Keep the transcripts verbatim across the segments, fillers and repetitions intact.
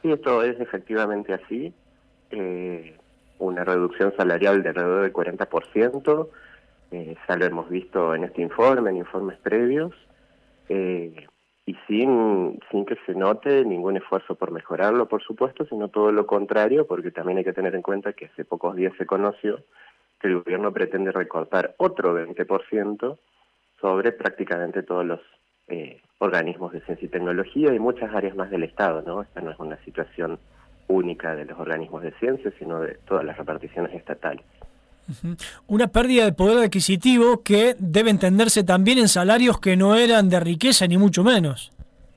Sí, esto es efectivamente así. Eh, una reducción salarial de alrededor del cuarenta por ciento, eh, ya lo hemos visto en este informe, en informes previos, eh, y sin, sin que se note ningún esfuerzo por mejorarlo, por supuesto, sino todo lo contrario, porque también hay que tener en cuenta que hace pocos días se conoció que el gobierno pretende recortar otro veinte por ciento sobre prácticamente todos los eh, organismos de ciencia y tecnología y muchas áreas más del Estado, ¿no? Esta no es una situación única de los organismos de ciencia, sino de todas las reparticiones estatales. Uh-huh. Una pérdida de poder adquisitivo que debe entenderse también en salarios que no eran de riqueza, ni mucho menos.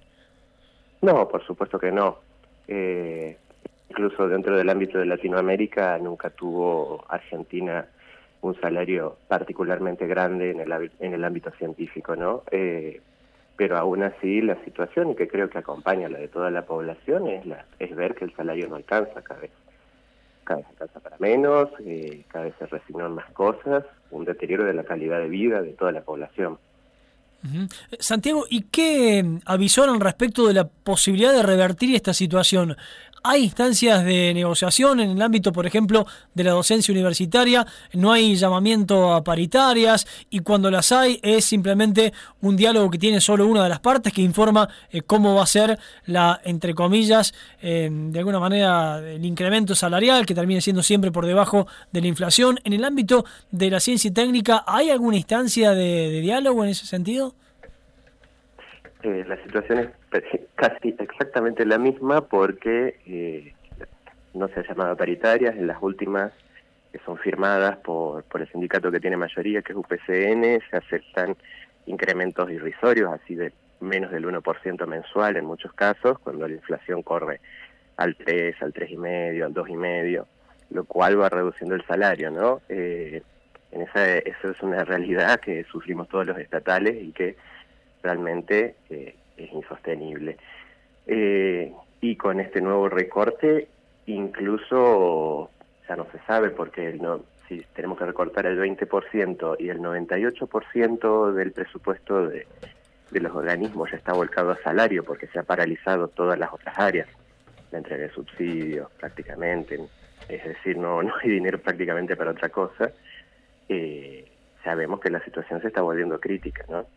No, por supuesto que no. Eh, incluso dentro del ámbito de Latinoamérica nunca tuvo Argentina un salario particularmente grande en el, en el ámbito científico, ¿no? Eh, pero aún así la situación, y que creo que acompaña la de toda la población, es, la, es ver que el salario no alcanza cada vez. Cada vez alcanza para menos, eh, cada vez se resignan más cosas, un deterioro de la calidad de vida de toda la población. Uh-huh. Santiago, ¿y qué avisaron respecto de la posibilidad de revertir esta situación? ¿Hay instancias de negociación en el ámbito, por ejemplo, de la docencia universitaria? ¿No hay llamamiento a paritarias? Y cuando las hay, ¿es simplemente un diálogo que tiene solo una de las partes que informa eh, cómo va a ser la, entre comillas, eh, de alguna manera, el incremento salarial, que termine siendo siempre por debajo de la inflación? En el ámbito de la ciencia y técnica, ¿hay alguna instancia de, de diálogo en ese sentido? Eh, la situación es casi exactamente la misma porque eh, no se ha llamado a paritarias. En las últimas que son firmadas por, por el sindicato que tiene mayoría, que es U P C N, se aceptan incrementos irrisorios, así de menos del uno por ciento mensual en muchos casos, cuando la inflación corre al tres, al tres coma cinco, al dos coma cinco, lo cual va reduciendo el salario, ¿no? Eh, en esa, eso es una realidad que sufrimos todos los estatales y que realmente eh, es insostenible. Eh, y con este nuevo recorte, incluso ya no se sabe, porque no, si tenemos que recortar el veinte por ciento y el noventa y ocho por ciento del presupuesto de, de los organismos ya está volcado a salario, porque se ha paralizado todas las otras áreas, la entrega de subsidios prácticamente, es decir, no, no hay dinero prácticamente para otra cosa, eh, sabemos que la situación se está volviendo crítica, ¿no?